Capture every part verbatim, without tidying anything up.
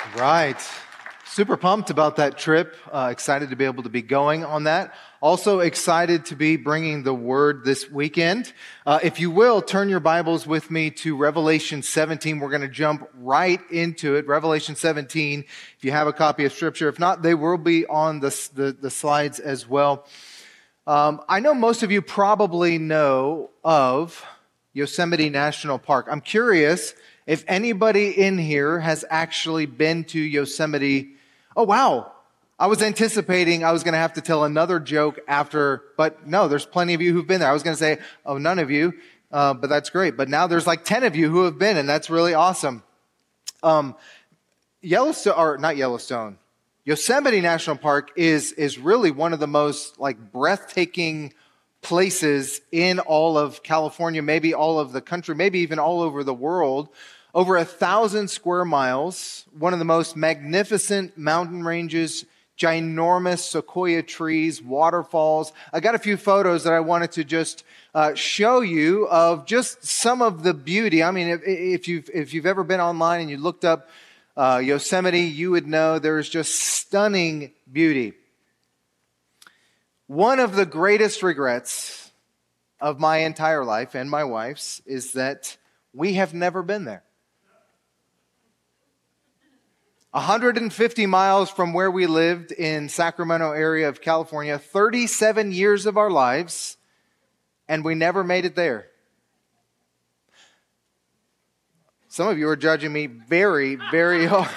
Right. Super pumped about that trip. Uh, excited to be able to be going on that. Also excited to be bringing the word this weekend. Uh, if you will, turn your Bibles with me to Revelation seventeen. We're going to jump right into it. Revelation seventeen. If you have a copy of Scripture. If not, they will be on the, the, the slides as well. Um, I know most of you probably know of Yosemite National Park. I'm curious if anybody in here has actually been to Yosemite. Oh, wow. I was anticipating I was going to have to tell another joke after, but no, there's plenty of you who've been there. I was going to say, oh, none of you, uh, but that's great. But now there's like ten of you who have been, and that's really awesome. Um, Yellowstone, or not Yellowstone, Yosemite National Park is, is really one of the most like breathtaking places in all of California, maybe all of the country, maybe even all over the world. Over a thousand square miles, one of the most magnificent mountain ranges, ginormous sequoia trees, waterfalls. I got a few photos that I wanted to just uh, show you of just some of the beauty. I mean, if, if you've if you've ever been online and you looked up uh, Yosemite, you would know there's just stunning beauty. One of the greatest regrets of my entire life and my wife's is that we have never been there. one hundred fifty miles from where we lived in Sacramento area of California, thirty-seven years of our lives, and we never made it there. Some of you are judging me very, very hard.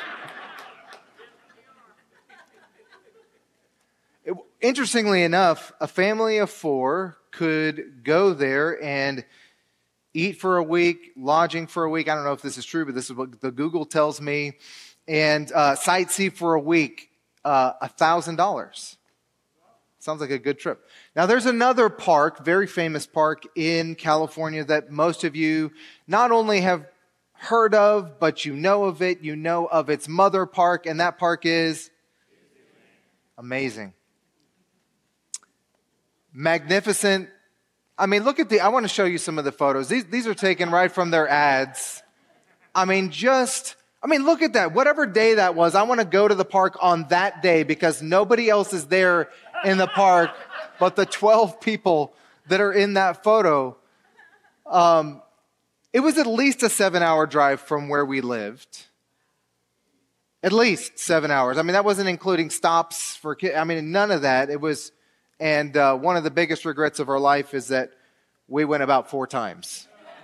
It, interestingly enough, a family of four could go there and eat for a week, lodging for a week. I don't know if this is true, but this is what the Google tells me. And uh, sightsee for a week, uh, one thousand dollars. Sounds like a good trip. Now, there's another park, very famous park in California that most of you not only have heard of, but you know of it. You know of its mother park, and that park is amazing. Magnificent. I mean, look at the, I want to show you some of the photos. These, these are taken right from their ads. I mean, just... I mean, look at that. Whatever day that was, I want to go to the park on that day because nobody else is there in the park but the twelve people that are in that photo. Um, it was at least a seven-hour drive from where we lived. At least seven hours. I mean, that wasn't including stops for kids. I mean, none of that. It was, and uh, one of the biggest regrets of our life is that we went about four times.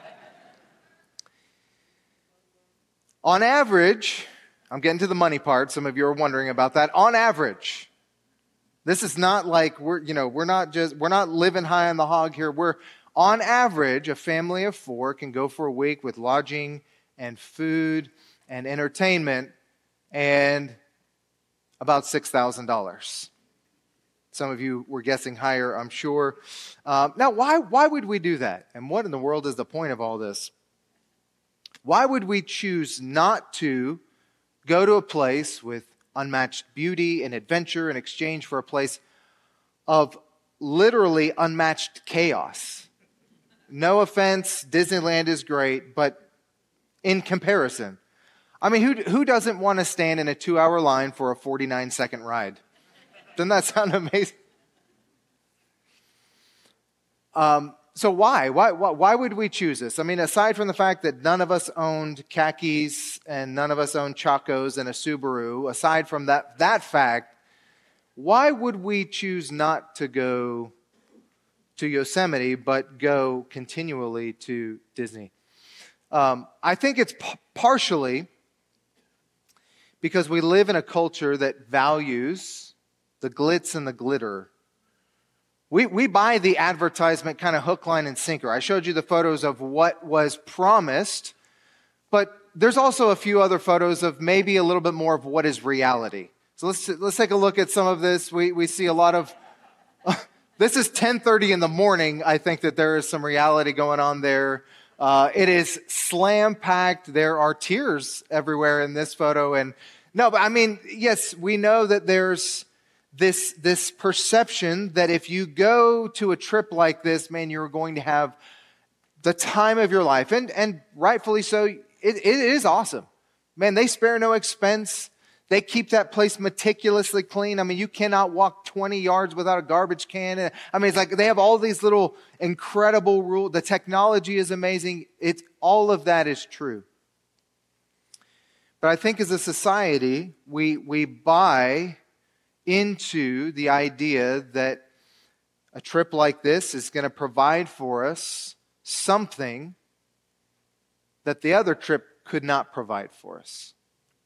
On average, I'm getting to the money part. Some of you are wondering about that. On average, this is not like we're, you know, we're not just, we're not living high on the hog here. We're, on average, a family of four can go for a week with lodging and food and entertainment and about six thousand dollars. Some of you were guessing higher, I'm sure. Um, now, why, why would we do that? And what in the world is the point of all this? Why would we choose not to go to a place with unmatched beauty and adventure in exchange for a place of literally unmatched chaos? No offense, Disneyland is great, but in comparison, I mean, who, who doesn't want to stand in a two-hour line for a forty-nine second ride? Doesn't that sound amazing? Um, So why? why? Why why would we choose this? I mean, aside from the fact that none of us owned khakis and none of us owned Chacos and a Subaru, aside from that, that fact, why would we choose not to go to Yosemite but go continually to Disney? Um, I think it's p- partially because we live in a culture that values the glitz and the glitter. We we buy the advertisement kind of hook, line, and sinker. I showed you the photos of what was promised, but there's also a few other photos of maybe a little bit more of what is reality. So let's let's take a look at some of this. We we see a lot of, uh, this is ten thirty in the morning. I think that there is some reality going on there. Uh, it is slam-packed. There are tears everywhere in this photo. And no, but I mean, yes, we know that there's This, this perception that if you go to a trip like this, man, you're going to have the time of your life. And, and rightfully so, it, it is awesome. Man, they spare no expense. They keep that place meticulously clean. I mean, you cannot walk twenty yards without a garbage can. I mean, it's like they have all these little incredible rules. The technology is amazing. It's all of that is true. But I think as a society, we we buy into the idea that a trip like this is going to provide for us something that the other trip could not provide for us.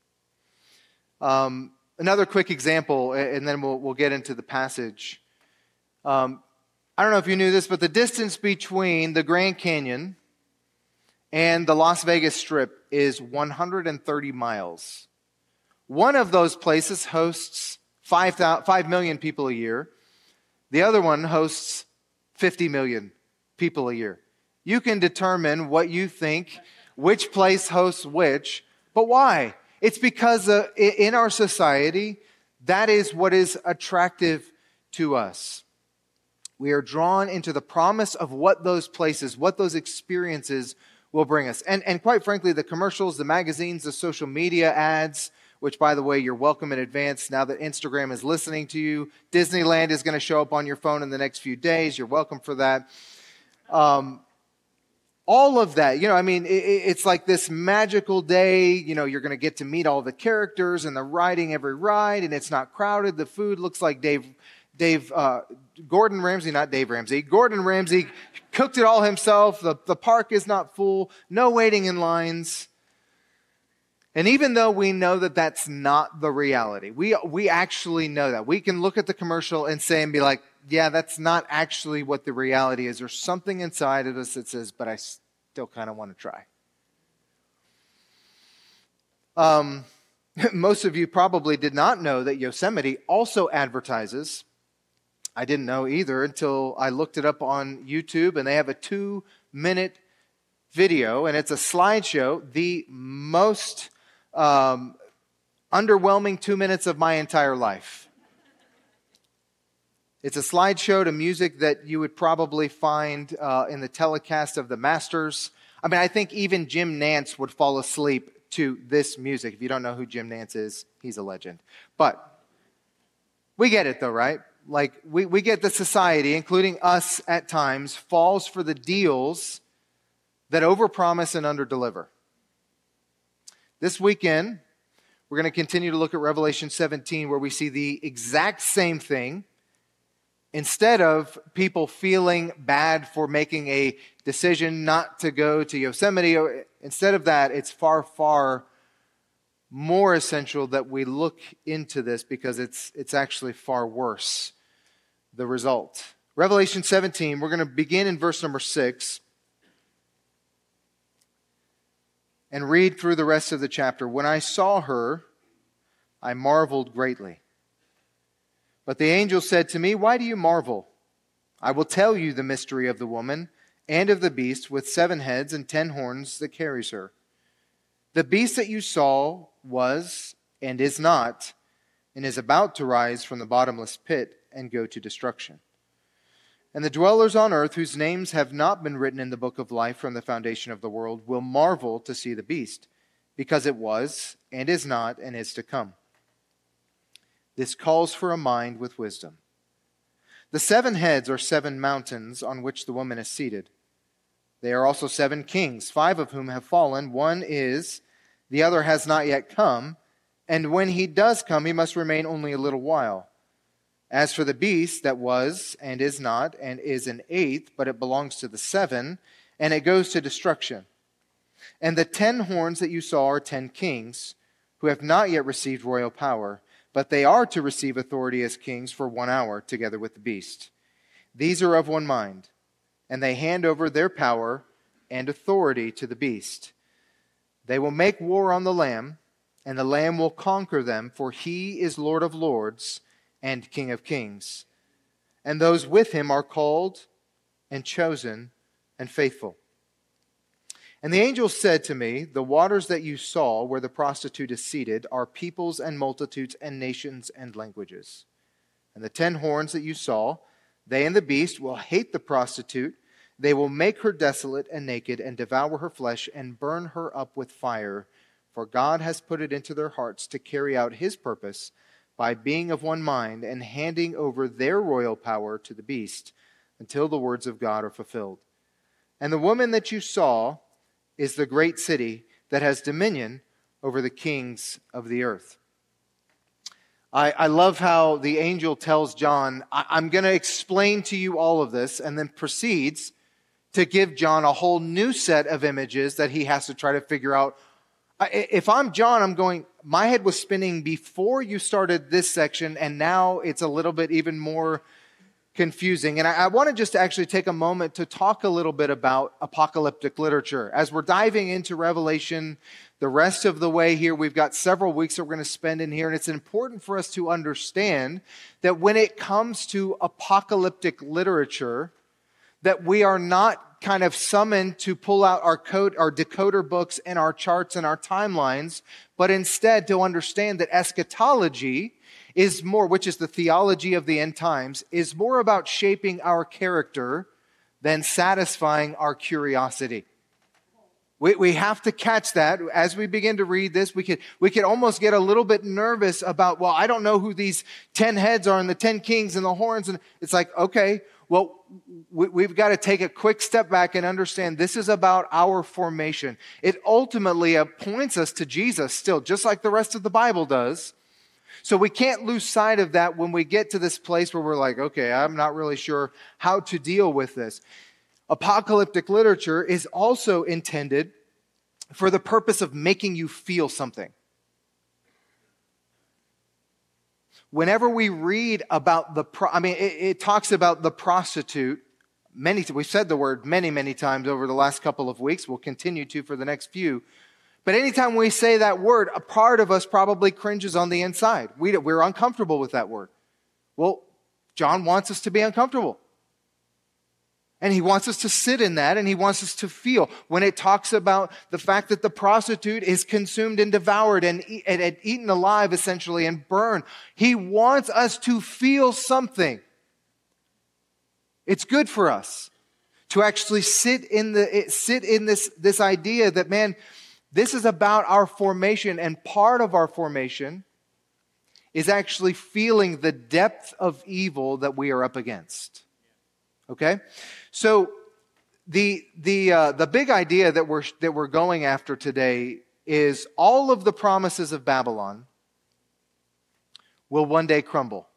Um, another quick example, and then we'll, we'll get into the passage. Um, I don't know if you knew this, but the distance between the Grand Canyon and the Las Vegas Strip is one hundred thirty miles. One of those places hosts five, five million people a year. The other one hosts fifty million people a year. You can determine what you think, which place hosts which, but why? It's because uh, in our society, that is what is attractive to us. We are drawn into the promise of what those places, what those experiences will bring us. And, and quite frankly, the commercials, the magazines, the social media ads, which, by the way, you're welcome in advance now that Instagram is listening to you. Disneyland is going to show up on your phone in the next few days. You're welcome for that. Um, all of that, you know, I mean, it, it's like this magical day. You know, you're going to get to meet all the characters and they're riding every ride and it's not crowded. The food looks like Dave, Dave, uh, Gordon Ramsay, not Dave Ramsay. Gordon Ramsay cooked it all himself. The, the park is not full. No waiting in lines. And even though we know that that's not the reality, we we actually know that. We can look at the commercial and say and be like, yeah, that's not actually what the reality is. There's something inside of us that says, but I still kind of want to try. Um, most of you probably did not know that Yosemite also advertises. I didn't know either until I looked it up on YouTube, and they have a two-minute video, and it's a slideshow, the most um, underwhelming two minutes of my entire life. It's a slideshow to music that you would probably find uh, in the telecast of the Masters. I mean, I think even Jim Nantz would fall asleep to this music. If you don't know who Jim Nantz is, he's a legend. But we get it though, right? Like, we, we get the society, including us at times, falls for the deals that overpromise and underdeliver. This weekend, we're going to continue to look at Revelation seventeen, where we see the exact same thing. Instead of people feeling bad for making a decision not to go to Yosemite, instead of that, it's far, far more essential that we look into this because it's it's actually far worse, the result. Revelation seventeen, we're going to begin in verse number six and read through the rest of the chapter. When I saw her, I marveled greatly. But the angel said to me, why do you marvel? I will tell you the mystery of the woman and of the beast with seven heads and ten horns that carries her. The beast that you saw was and is not, and is about to rise from the bottomless pit and go to destruction. And the dwellers on earth, whose names have not been written in the book of life from the foundation of the world, will marvel to see the beast, because it was and is not and is to come. This calls for a mind with wisdom. The seven heads are seven mountains on which the woman is seated. They are also seven kings, five of whom have fallen. One is, the other has not yet come, and when he does come, he must remain only a little while. As for the beast that was and is not and is an eighth, but it belongs to the seven, and it goes to destruction. And the ten horns that you saw are ten kings, who have not yet received royal power, but they are to receive authority as kings for one hour together with the beast. These are of one mind, and they hand over their power and authority to the beast. They will make war on the Lamb, and the Lamb will conquer them, for he is Lord of lords and King of kings. And those with him are called and chosen and faithful. And the angel said to me, the waters that you saw where the prostitute is seated are peoples and multitudes and nations and languages. And the ten horns that you saw, they and the beast will hate the prostitute. They will make her desolate and naked and devour her flesh and burn her up with fire. for God has put it into their hearts to carry out his purpose by being of one mind and handing over their royal power to the beast until the words of God are fulfilled. And the woman that you saw is the great city that has dominion over the kings of the earth. I, I love how the angel tells John, I, I'm going to explain to you all of this, and then proceeds to give John a whole new set of images that he has to try to figure out. If I'm John, I'm going, my head was spinning before you started this section, and now it's a little bit even more confusing. And I, I want to just actually take a moment to talk a little bit about apocalyptic literature. As we're diving into Revelation the rest of the way here, we've got several weeks that we're going to spend in here, and it's important for us to understand that when it comes to apocalyptic literature, that we are not kind of summoned to pull out our code, our decoder books and our charts and our timelines, but instead to understand that eschatology is more, which is the theology of the end times, is more about shaping our character than satisfying our curiosity. We, we have to catch that. As we begin to read this, we could, we could almost get a little bit nervous about, well, I don't know who these ten heads are and the ten kings and the horns. And it's like, okay, well, we, we've got to take a quick step back and understand this is about our formation. It ultimately points us to Jesus still, just like the rest of the Bible does. So we can't lose sight of that when we get to this place where we're like, okay, I'm not really sure how to deal with this. Apocalyptic literature is also intended for the purpose of making you feel something. Whenever we read about the, pro- I mean, it, it talks about the prostitute. Many, we've said the word many, many times over the last couple of weeks. We'll continue to for the next few. But anytime we say that word, a part of us probably cringes on the inside. We, we're uncomfortable with that word. Well, John wants us to be uncomfortable. And he wants us to sit in that, and he wants us to feel. When it talks about the fact that the prostitute is consumed and devoured and, and, and eaten alive, essentially, and burned, he wants us to feel something. It's good for us to actually sit in the sit in this, this idea that, man, this is about our formation, and part of our formation is actually feeling the depth of evil that we are up against. Okay? So the the uh, the big idea that we're that we're going after today is all of the promises of Babylon will one day crumble,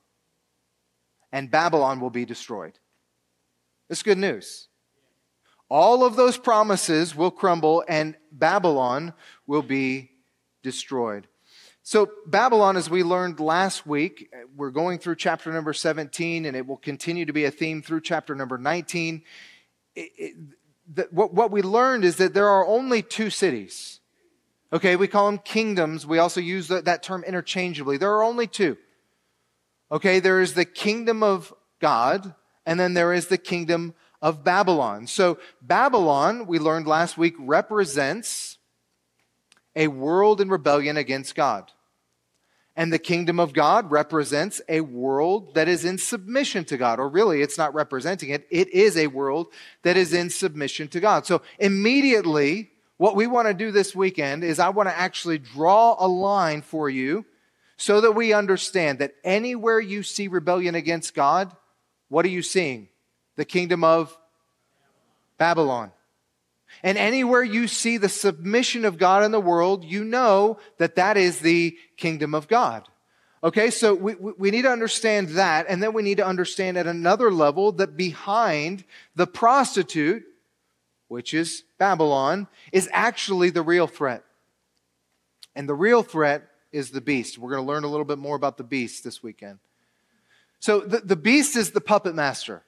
and Babylon will be destroyed. That's good news. All of those promises will crumble, and Babylon will be destroyed. So Babylon, as we learned last week, we're going through chapter number seventeen, and it will continue to be a theme through chapter number nineteen. It, it, the, what, what we learned is that there are only two cities. Okay, we call them kingdoms. We also use the, that term interchangeably. There are only two. Okay, there is the kingdom of God, and then there is the kingdom of Babylon. So Babylon, we learned last week, represents a world in rebellion against God. And the kingdom of God represents a world that is in submission to God. Or really, it's not representing it. It is a world that is in submission to God. So immediately, what we want to do this weekend is I want to actually draw a line for you so that we understand that anywhere you see rebellion against God, what are you seeing? The kingdom of Babylon. And anywhere you see the submission of God in the world, you know that that is the kingdom of God. Okay, so we, we need to understand that, and then we need to understand at another level that behind the prostitute, which is Babylon, is actually the real threat. And the real threat is the beast. We're going to learn a little bit more about the beast this weekend. So the, the beast is the puppet master.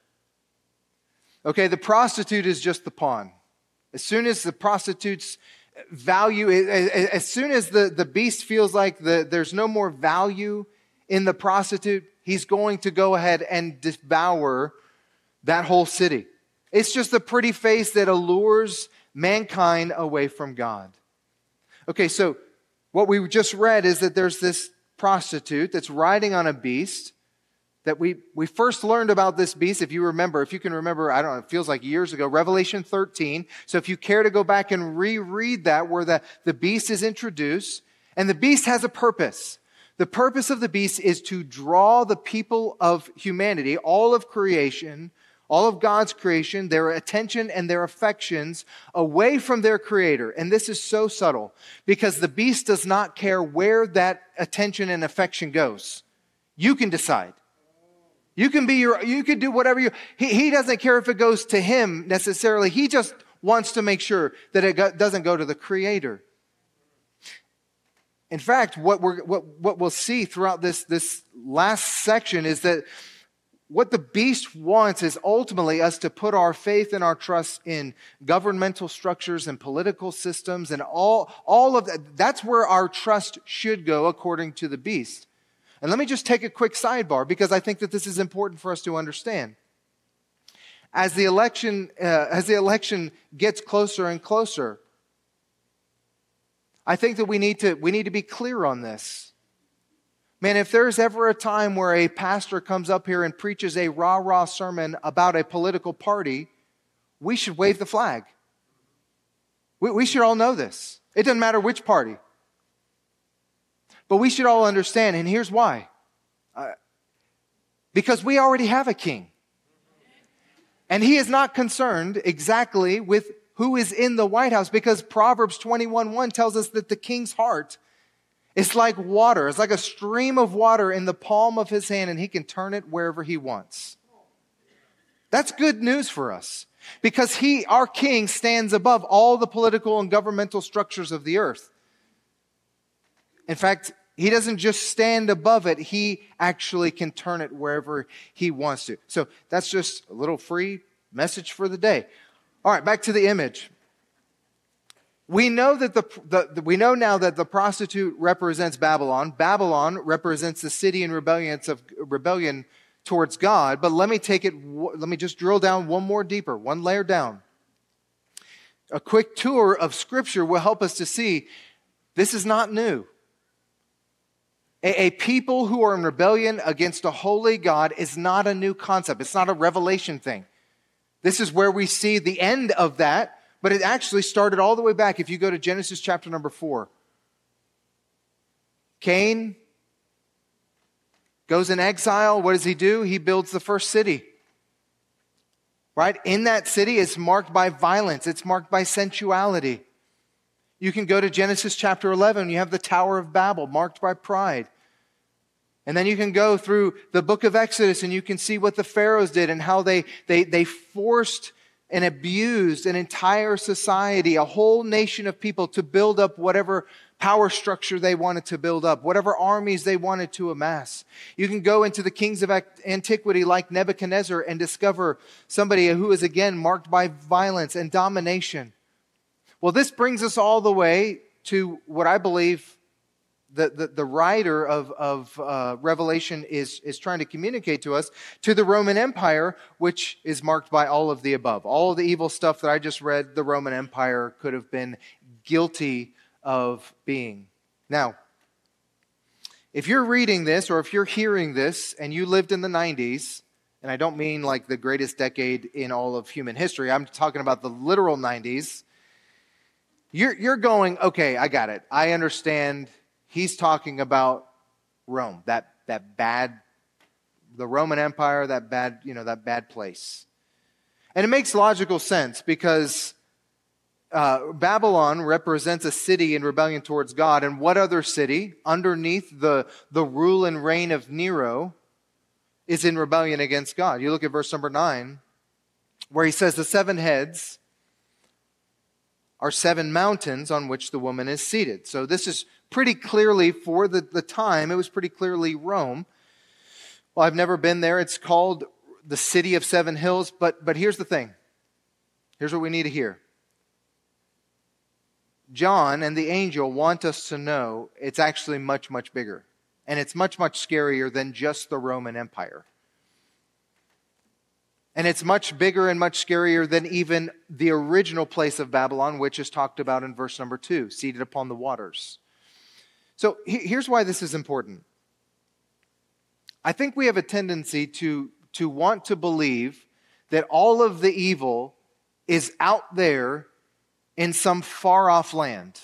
Okay, the prostitute is just the pawn. As soon as the prostitute's value, as soon as the, the beast feels like the, there's no more value in the prostitute, he's going to go ahead and devour that whole city. It's just a pretty face that allures mankind away from God. Okay, so what we just read is that there's this prostitute that's riding on a beast that we, we first learned about this beast, if you remember, if you can remember, I don't know, it feels like years ago, Revelation thirteen. So if you care to go back and reread that, where the, the beast is introduced, and the beast has a purpose. The purpose of the beast is to draw the people of humanity, all of creation, all of God's creation, their attention and their affections away from their Creator. And this is so subtle, because the beast does not care where that attention and affection goes. You can decide. You can be your, you can do whatever you, he, he doesn't care if it goes to him necessarily. He just wants to make sure that it go, doesn't go to the Creator. In fact, what we're, what, what we'll see throughout this, this last section is that what the beast wants is ultimately us to put our faith and our trust in governmental structures and political systems and all, all of that. That's where our trust should go according to the beast. And let me just take a quick sidebar, because I think that this is important for us to understand. As the election, uh, as the election gets closer and closer, I think that we need to, we need to be clear on this. Man, if there's ever a time where a pastor comes up here and preaches a rah-rah sermon about a political party, we should wave the flag. We, we should all know this. It doesn't matter which party. But we should all understand, and here's why. Uh, because we already have a king. And he is not concerned exactly with who is in the White House, because Proverbs twenty-one one tells us that the king's heart is like water. It's like a stream of water in the palm of his hand, and he can turn it wherever he wants. That's good news for us, because he, our king, stands above all the political and governmental structures of the earth. In fact, he doesn't just stand above it, he actually can turn it wherever he wants to. So that's just a little free message for the day. All right, back to the image. We know that the, the we know now that the prostitute represents Babylon. Babylon represents the city in rebellion of rebellion towards God. But let me take it. Let me just drill down one more deeper, one layer down. A quick tour of Scripture will help us to see this is not new. A, a people who are in rebellion against a holy God is not a new concept. It's not a revelation thing. This is where we see the end of that. But it actually started all the way back. If you go to Genesis chapter number four. Cain goes in exile. What does he do? He builds the first city. Right? In that city, it's marked by violence. It's marked by sensuality. You can go to Genesis chapter eleven. You have the Tower of Babel, marked by pride. And then you can go through the book of Exodus, and you can see what the pharaohs did and how they, they, they forced and abused an entire society, a whole nation of people, to build up whatever power structure they wanted to build up, whatever armies they wanted to amass. You can go into the kings of antiquity like Nebuchadnezzar and discover somebody who is again marked by violence and domination. Well, this brings us all the way to what I believe the, the, the writer of, of uh, Revelation is, is trying to communicate to us, to the Roman Empire, which is marked by all of the above. All of the evil stuff that I just read, the Roman Empire could have been guilty of being. Now, if you're reading this, or if you're hearing this, and you lived in the nineties, and I don't mean like the greatest decade in all of human history, I'm talking about the literal nineties, you're, you're going, okay, I got it. I understand. He's talking about Rome, that, that bad, the Roman Empire, that bad, you know, that bad place. And it makes logical sense, because uh, Babylon represents a city in rebellion towards God. And what other city underneath the, the rule and reign of Nero is in rebellion against God? You look at verse number nine, where he says the seven heads are seven mountains on which the woman is seated. So this is pretty clearly, for the, the time, it was pretty clearly Rome. Well, I've never been there. It's called the City of Seven Hills. But, but here's the thing. Here's what we need to hear. John and the angel want us to know it's actually much, much bigger. And it's much, much scarier than just the Roman Empire. And it's much bigger and much scarier than even the original place of Babylon, which is talked about in verse number two, seated upon the waters. So here's why this is important. I think we have a tendency to, to want to believe that all of the evil is out there in some far-off land.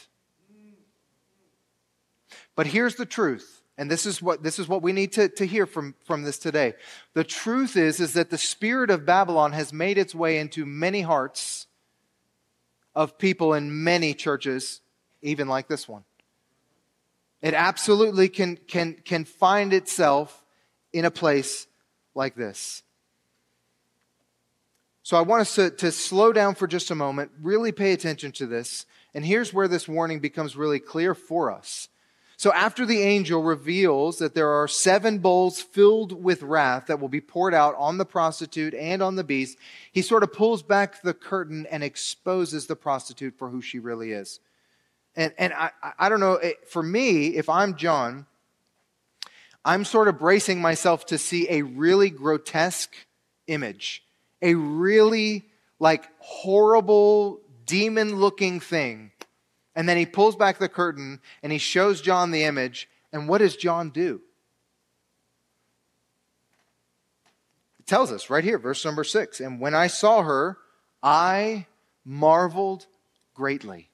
But here's the truth, and this is what, this is what we need to, to hear from, from this today. The truth is, is that the spirit of Babylon has made its way into many hearts of people in many churches, even like this one. It absolutely can, can, can find itself in a place like this. So I want us to, to slow down for just a moment, really pay attention to this. And here's where this warning becomes really clear for us. So after the angel reveals that there are seven bowls filled with wrath that will be poured out on the prostitute and on the beast, he sort of pulls back the curtain and exposes the prostitute for who she really is. And, and I, I don't know, for me, if I'm John, I'm sort of bracing myself to see a really grotesque image, a really like horrible demon-looking thing. And then he pulls back the curtain and he shows John the image. And what does John do? It tells us right here, verse number six. And when I saw her, I marveled greatly.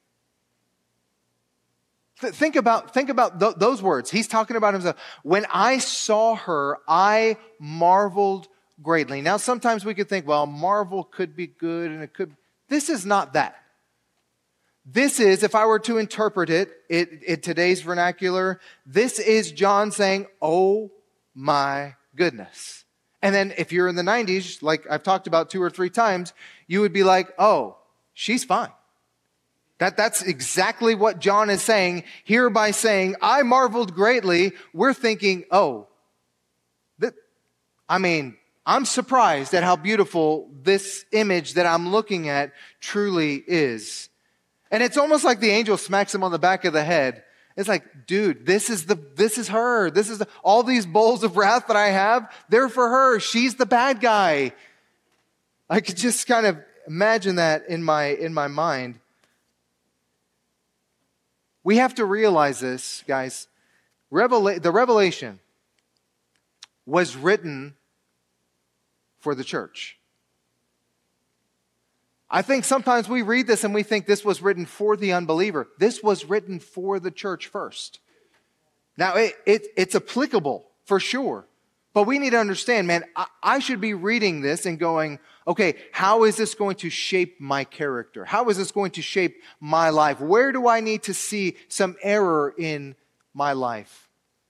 Th- think about, think about th- those words. He's talking about himself. When I saw her, I marveled greatly. Now, sometimes we could think, well, marvel could be good and it could. This is not that. This is, if I were to interpret it in, in today's vernacular, this is John saying, oh my goodness. And then if you're in the nineties, like I've talked about two or three times, you would be like, oh, she's fine. That, that's exactly what John is saying here by saying, I marveled greatly. We're thinking, oh, that, I mean, I'm surprised at how beautiful this image that I'm looking at truly is. And it's almost like the angel smacks him on the back of the head. It's like, dude, this is the, this is her. This is the, all these bowls of wrath that I have, they're for her. She's the bad guy. I could just kind of imagine that in my, in my mind. We have to realize this, guys. Revela- the Revelation was written for the church. I think sometimes we read this and we think this was written for the unbeliever. This was written for the church first. Now, it, it, it's applicable for sure. But we need to understand, man, I, I should be reading this and going, okay, how is this going to shape my character? How is this going to shape my life? Where do I need to see some error in my life?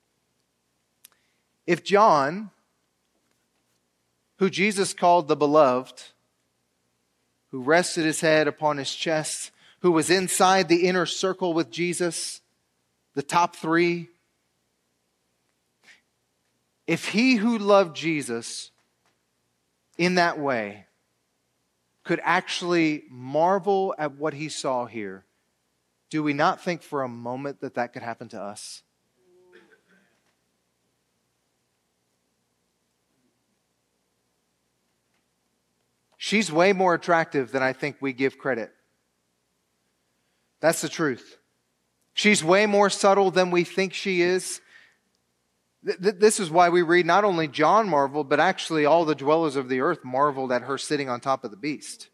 If John, who Jesus called the beloved, who rested his head upon his chest, who was inside the inner circle with Jesus, the top three. If he who loved Jesus in that way could actually marvel at what he saw here, do we not think for a moment that that could happen to us? She's way more attractive than I think we give credit. That's the truth. She's way more subtle than we think she is. Th- this is why we read not only John marveled, but actually all the dwellers of the earth marveled at her sitting on top of the beast.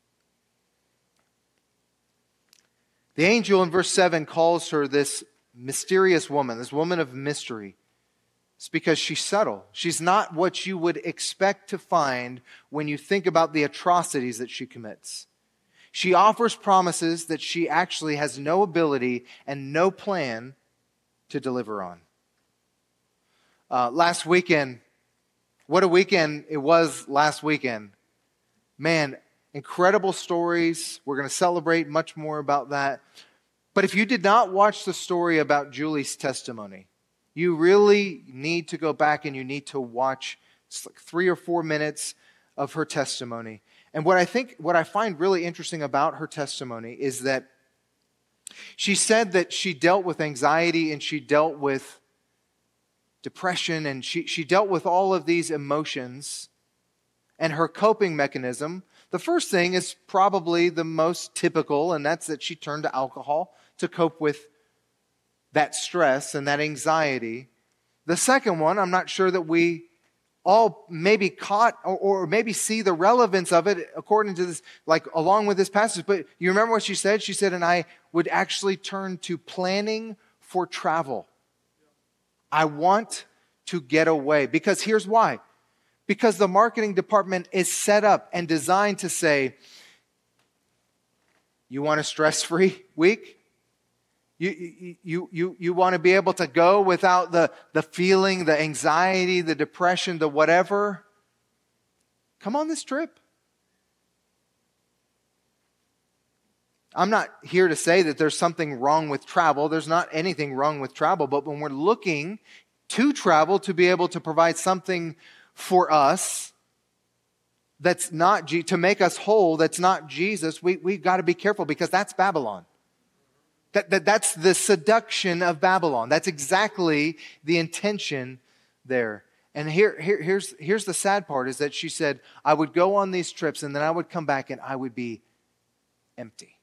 The angel in verse seven calls her this mysterious woman, this woman of mystery. It's because she's subtle. She's not what you would expect to find when you think about the atrocities that she commits. She offers promises that she actually has no ability and no plan to deliver on. Uh, last weekend, what a weekend it was last weekend. Man, incredible stories. We're going to celebrate much more about that. But if you did not watch the story about Julie's testimony, you really need to go back and you need to watch like three or four minutes of her testimony. And what I think, what I find really interesting about her testimony is that she said that she dealt with anxiety and she dealt with depression and she, she dealt with all of these emotions. And her coping mechanism, the first thing is probably the most typical, and that's that she turned to alcohol to cope with that stress and that anxiety. The second one, I'm not sure that we all maybe caught or, or maybe see the relevance of it according to this, like along with this passage. But you remember what she said? She said, and I would actually turn to planning for travel. I want to get away. Because here's why. Because the marketing department is set up and designed to say, you want a stress-free week? You, you, you, you, you want to be able to go without the, the feeling, the anxiety, the depression, the whatever? Come on this trip. I'm not here to say that there's something wrong with travel. There's not anything wrong with travel. But when we're looking to travel to be able to provide something for us that's not, to make us whole, that's not Jesus, we, we've got to be careful because that's Babylon. That, that, that's the seduction of Babylon. That's exactly the intention there. And here, here, here's, here's the sad part is that she said, I would go on these trips and then I would come back and I would be empty.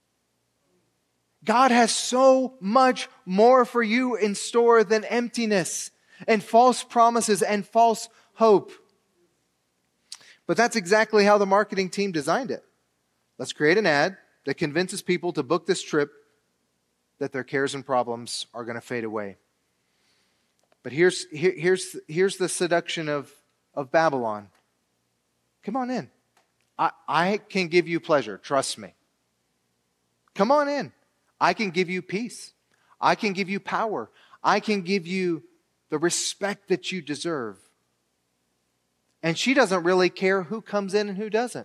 God has so much more for you in store than emptiness and false promises and false hope. But that's exactly how the marketing team designed it. Let's create an ad that convinces people to book this trip that their cares and problems are going to fade away. But here's, here, here's, here's the seduction of, of Babylon. Come on in. I, I can give you pleasure. Trust me. Come on in. I can give you peace. I can give you power. I can give you the respect that you deserve. And she doesn't really care who comes in and who doesn't.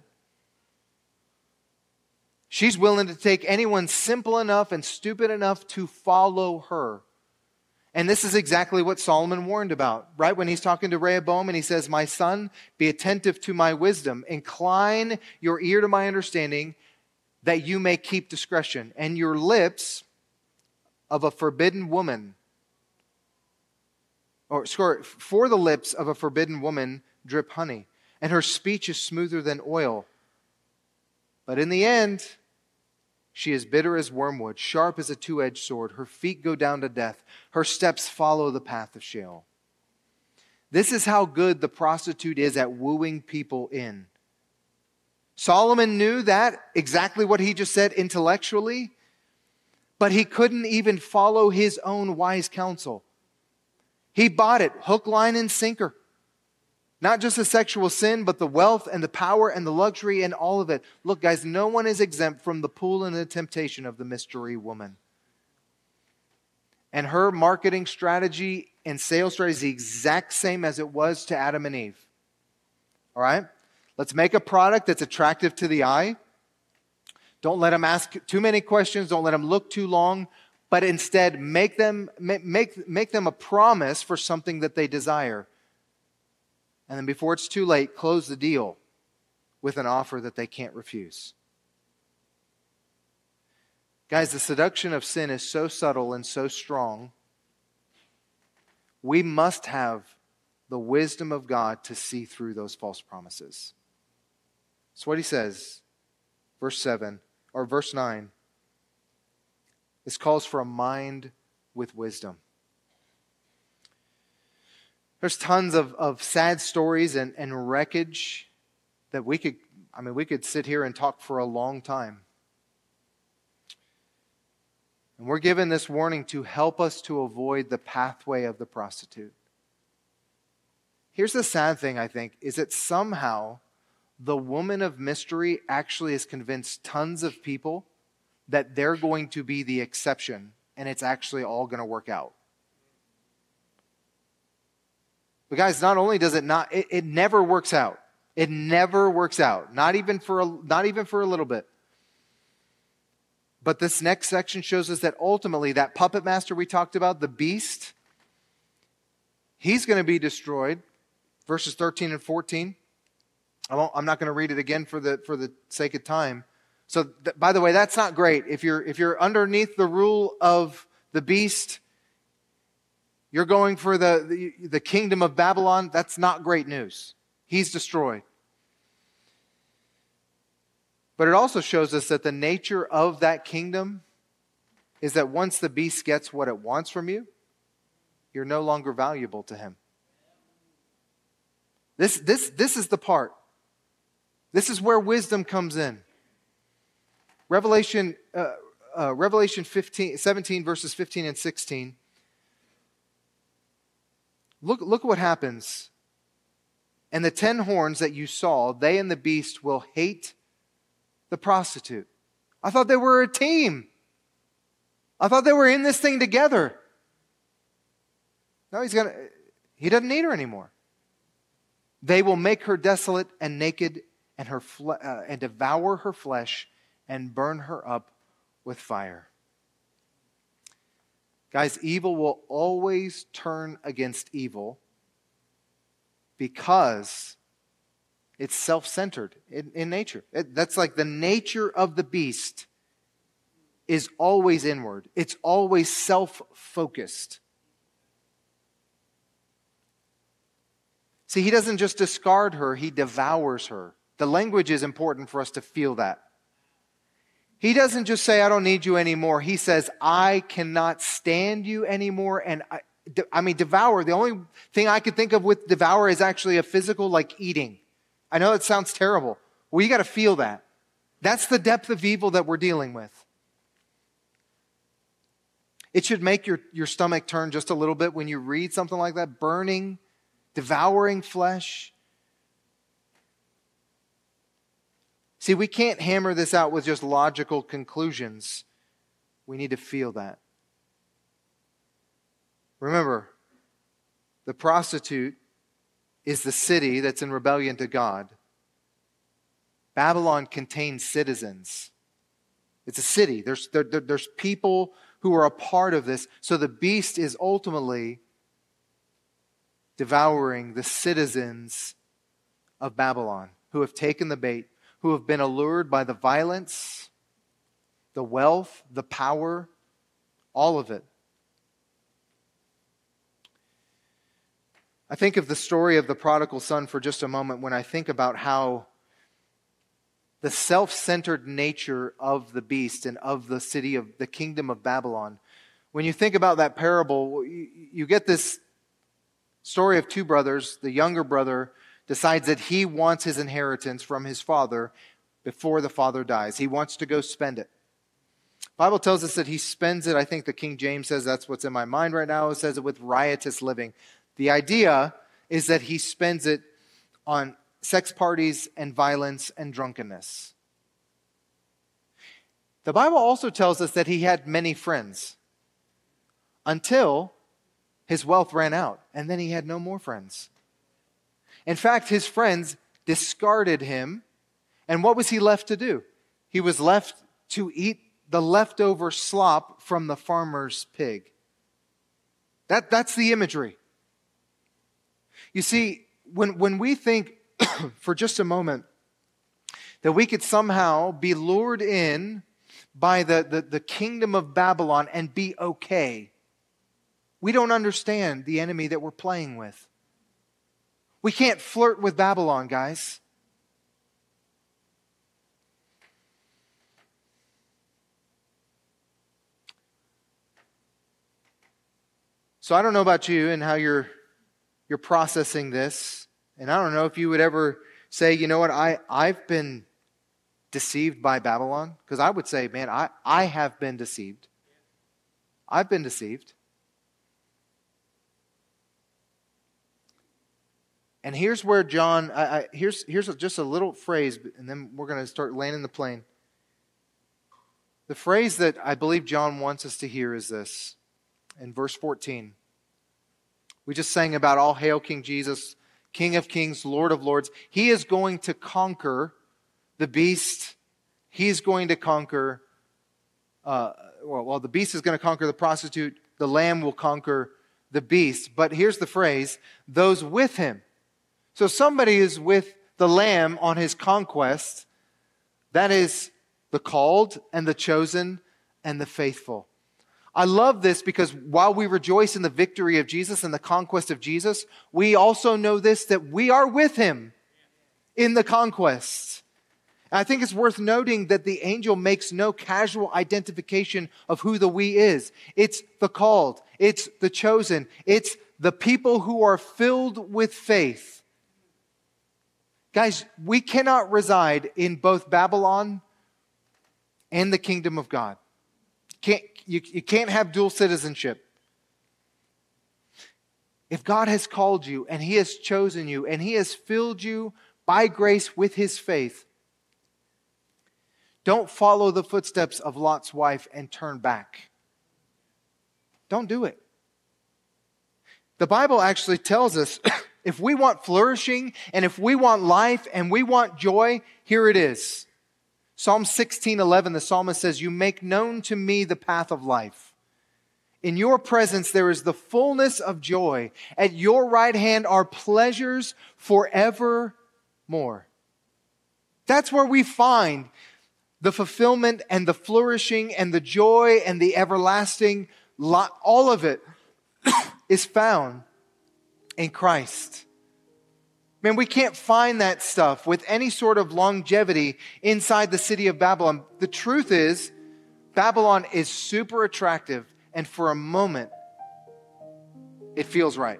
She's willing to take anyone simple enough and stupid enough to follow her. And this is exactly what Solomon warned about, right? When he's talking to Rehoboam and he says, my son, be attentive to my wisdom. Incline your ear to my understanding that you may keep discretion. And your lips of a forbidden woman, or sorry, for the lips of a forbidden woman drip honey. And her speech is smoother than oil. But in the end, she is bitter as wormwood, sharp as a two-edged sword. Her feet go down to death. Her steps follow the path of Sheol. This is how good the prostitute is at wooing people in. Solomon knew that, exactly what he just said intellectually, but he couldn't even follow his own wise counsel. He bought it, hook, line, and sinker. Not just the sexual sin, but the wealth and the power and the luxury and all of it. Look, guys, no one is exempt from the pull and the temptation of the mystery woman. And her marketing strategy and sales strategy is the exact same as it was to Adam and Eve. All right? Let's make a product that's attractive to the eye. Don't let them ask too many questions. Don't let them look too long. But instead, make them, make, make them a promise for something that they desire. And then before it's too late, close the deal with an offer that they can't refuse. Guys, the seduction of sin is so subtle and so strong. We must have the wisdom of God to see through those false promises. That's what he says, verse seven, or verse nine. This calls for a mind with wisdom. There's tons of, of sad stories and, and wreckage that we could, I mean, we could sit here and talk for a long time. And we're given this warning to help us to avoid the pathway of the prostitute. Here's the sad thing, I think, is that somehow the woman of mystery actually has convinced tons of people that they're going to be the exception and it's actually all going to work out. But guys, not only does it not, it, it never works out. It never works out. Not even for a, not even for a little bit. But this next section shows us that ultimately that puppet master we talked about, the beast, he's going to be destroyed. Verses thirteen and fourteen. I won't, I'm not going to read it again for the for the sake of time. So, th- by the way, that's not great. If you're if you're underneath the rule of the beast, you're going for the, the, the kingdom of Babylon, that's not great news. He's destroyed. But it also shows us that the nature of that kingdom is that once the beast gets what it wants from you, you're no longer valuable to him. This, this, this is the part. This is where wisdom comes in. Revelation, uh, uh, Revelation fifteen, seventeen, verses fifteen and sixteen. Look, look what happens. And the ten horns that you saw, they and the beast will hate the prostitute. I thought they were a team. I thought they were in this thing together. No, he's gonna, he doesn't need her anymore. They will make her desolate and naked and her fle- uh, and devour her flesh and burn her up with fire. Guys, evil will always turn against evil because it's self-centered in, in nature. It, that's like the nature of the beast is always inward. It's always self-focused. See, he doesn't just discard her, he devours her. The language is important for us to feel that. He doesn't just say, I don't need you anymore. He says, I cannot stand you anymore. And I, I mean, devour, the only thing I could think of with devour is actually a physical, like eating. I know it sounds terrible. Well, you got to feel that. That's the depth of evil that we're dealing with. It should make your, your stomach turn just a little bit when you read something like that. Burning, devouring flesh. See, we can't hammer this out with just logical conclusions. We need to feel that. Remember, the prostitute is the city that's in rebellion to God. Babylon contains citizens. It's a city. There's, there, there, there's people who are a part of this. So the beast is ultimately devouring the citizens of Babylon who have taken the bait, who have been allured by the violence, the wealth, the power, all of it. I think of the story of the prodigal son for just a moment when I think about how the self-centered nature of the beast and of the city of the kingdom of Babylon. When you think about that parable, you, you get this story of two brothers. The younger brother decides that he wants his inheritance from his father before the father dies. He wants to go spend it. The Bible tells us that he spends it. I think the King James says, that's what's in my mind right now. It says it with riotous living. The idea is that he spends it on sex parties and violence and drunkenness. The Bible also tells us that he had many friends until his wealth ran out, and then he had no more friends. In fact, his friends discarded him, and what was he left to do? He was left to eat the leftover slop from the farmer's pig. That, that's the imagery. You see, when, when we think for just a moment that we could somehow be lured in by the, the, the kingdom of Babylon and be okay, we don't understand the enemy that we're playing with. We can't flirt with Babylon, guys. So I don't know about you and how you're you're processing this. And I don't know if you would ever say, you know what, I, I've been deceived by Babylon. Because I would say, man, I, I have been deceived. I've been deceived. And here's where John, I, I, here's, here's just a little phrase, and then we're going to start landing the plane. The phrase that I believe John wants us to hear is this, in verse fourteen. We just sang about all hail King Jesus, King of kings, Lord of lords. He is going to conquer the beast. He's going to conquer, uh, well, well, the beast is going to conquer the prostitute. The lamb will conquer the beast. But here's the phrase, those with him. So somebody is with the lamb on his conquest. That is the called and the chosen and the faithful. I love this because while we rejoice in the victory of Jesus and the conquest of Jesus, we also know this, that we are with him in the conquest. I think it's worth noting that the angel makes no casual identification of who the we is. It's the called. It's the chosen. It's the people who are filled with faith. Guys, we cannot reside in both Babylon and the kingdom of God. Can't, you, you can't have dual citizenship. If God has called you and He has chosen you and He has filled you by grace with His faith, don't follow the footsteps of Lot's wife and turn back. Don't do it. The Bible actually tells us if we want flourishing and if we want life and we want joy, here it is. Psalm sixteen eleven, the psalmist says, "You make known to me the path of life. In your presence there is the fullness of joy. At your right hand are pleasures forevermore." That's where we find the fulfillment and the flourishing and the joy and the everlasting, all of it is found in Christ. Man, we can't find that stuff with any sort of longevity inside the city of Babylon. The truth is, Babylon is super attractive, and for a moment, it feels right.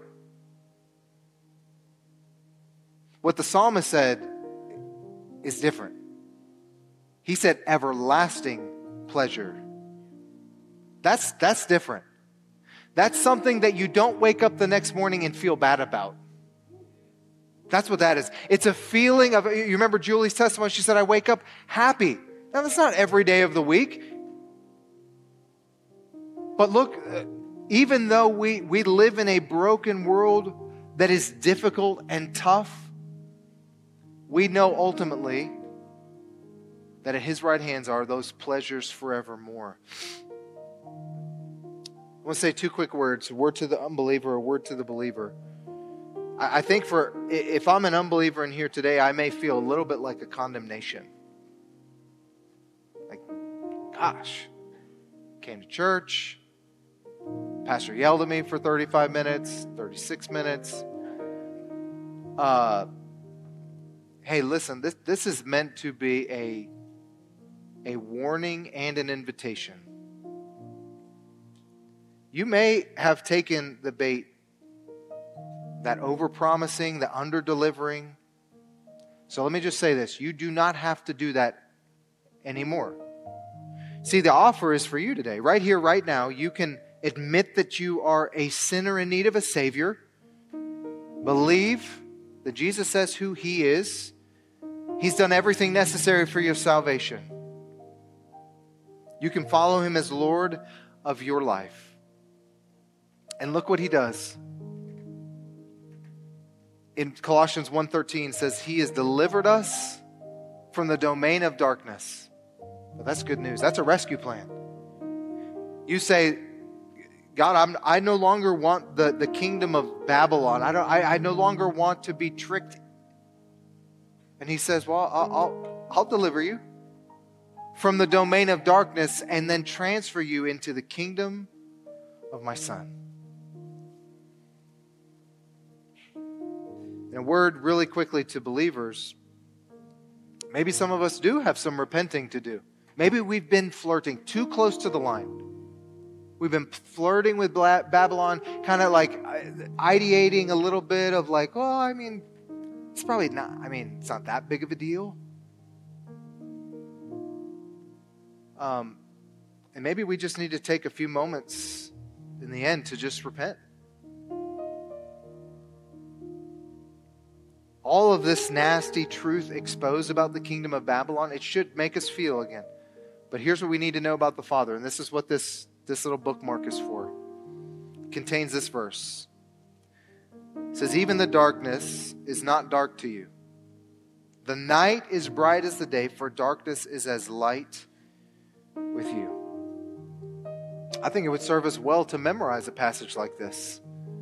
What the psalmist said is different. He said everlasting pleasure. That's, that's different. That's something that you don't wake up the next morning and feel bad about. That's what that is. It's a feeling of, you remember Julie's testimony, she said, I wake up happy. Now, that's not every day of the week. But look, even though we, we live in a broken world that is difficult and tough, we know ultimately that at His right hands are those pleasures forevermore. I want to say two quick words, a word to the unbeliever, a word to the believer. I think for, if I'm an unbeliever in here today, I may feel a little bit like a condemnation. Like, gosh, came to church, pastor yelled at me for thirty-five minutes, thirty-six minutes. Uh, hey, listen, this, this is meant to be a, a warning and an invitation. You may have taken the bait, that over-promising, the under-delivering. So let me just say this. You do not have to do that anymore. See, the offer is for you today. Right here, right now, you can admit that you are a sinner in need of a Savior. Believe that Jesus says who He is. He's done everything necessary for your salvation. You can follow Him as Lord of your life. And look what He does. In Colossians one thirteen says, He has delivered us from the domain of darkness. Well, that's good news. That's a rescue plan. You say, God, I'm, I no longer want the, the kingdom of Babylon. I, don't, I, I no longer want to be tricked. And He says, well, I'll, I'll, I'll deliver you from the domain of darkness and then transfer you into the kingdom of my Son. And a word really quickly to believers. Maybe some of us do have some repenting to do. Maybe we've been flirting too close to the line. We've been flirting with Babylon, kind of like ideating a little bit of like, oh, I mean, it's probably not, I mean, it's not that big of a deal. Um, and maybe we just need to take a few moments in the end to just repent. All of this nasty truth exposed about the kingdom of Babylon, it should make us feel again. But here's what we need to know about the Father, and this is what this, this little bookmark is for. It contains this verse. It says, even the darkness is not dark to you. The night is bright as the day, for darkness is as light with you. I think it would serve us well to memorize a passage like this.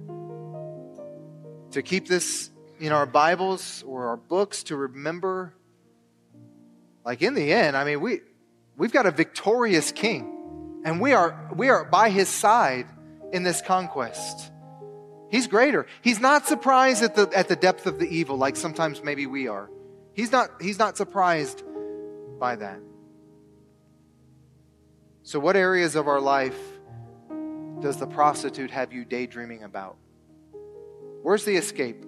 To keep this in our Bibles or our books, to remember, like in the end, I mean, we, we've got a victorious King, and we are, we are by His side in this conquest. He's greater. He's not surprised at the, at the depth of the evil like sometimes maybe we are. He's not, he's not surprised by that. So what areas of our life does the prostitute have you daydreaming about? Where's the escape?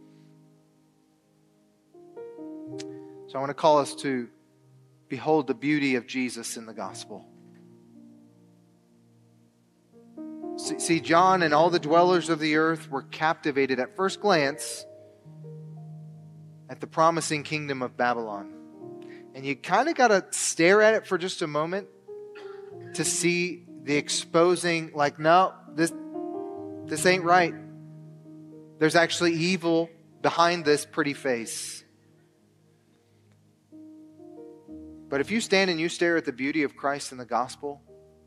So I want to call us to behold the beauty of Jesus in the gospel. See, see, John and all the dwellers of the earth were captivated at first glance at the promising kingdom of Babylon. And you kind of got to stare at it for just a moment to see the exposing, like, no, this, this ain't right. There's actually evil behind this pretty face. But if you stand and you stare at the beauty of Christ in the gospel,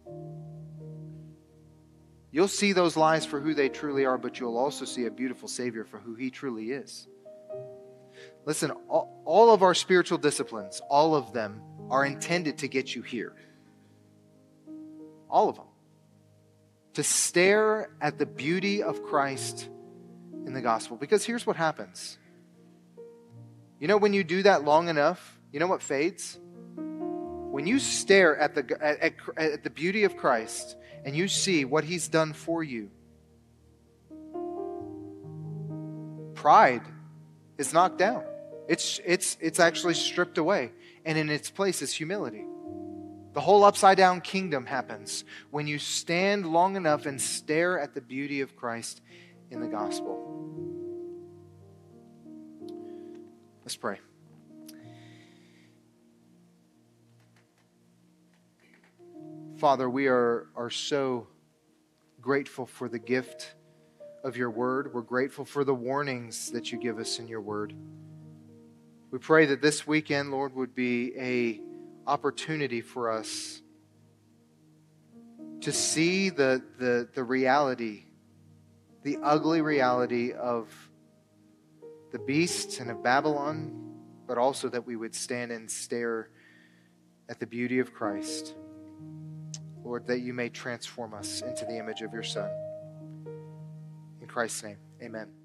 you'll see those lies for who they truly are, but you'll also see a beautiful Savior for who He truly is. Listen, all, all of our spiritual disciplines, all of them are intended to get you here. All of them. To stare at the beauty of Christ in the gospel. Because here's what happens. You know, when you do that long enough, you know what fades? When you stare at the, at, at, at the beauty of Christ and you see what He's done for you, pride is knocked down. It's, it's, it's actually stripped away. And in its place is humility. The whole upside down kingdom happens when you stand long enough and stare at the beauty of Christ in the gospel. Let's pray. Father, we are, are so grateful for the gift of your word. We're grateful for the warnings that you give us in your word. We pray that this weekend, Lord, would be a opportunity for us to see the, the, the reality, the ugly reality of the beast and of Babylon, but also that we would stand and stare at the beauty of Christ. Lord, that you may transform us into the image of your Son. In Christ's name, amen.